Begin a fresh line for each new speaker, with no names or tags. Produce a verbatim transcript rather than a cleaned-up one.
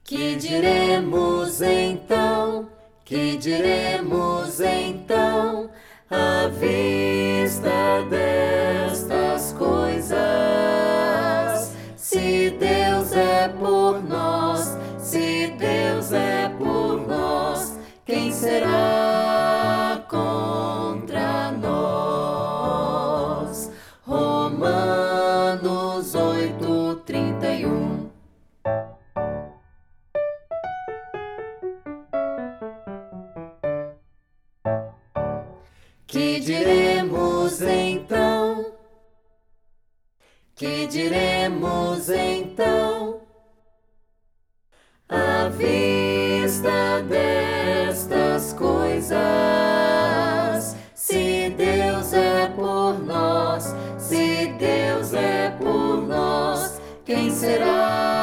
Que diremos então? Que diremos então? À vista destas coisas, se Deus é por nós, se Deus é por nós, quem será contra nós? Romanos oito, trinta e um. Que diremos então? Que diremos então? À vista destas coisas, se Deus é por nós, se Deus é por nós, quem será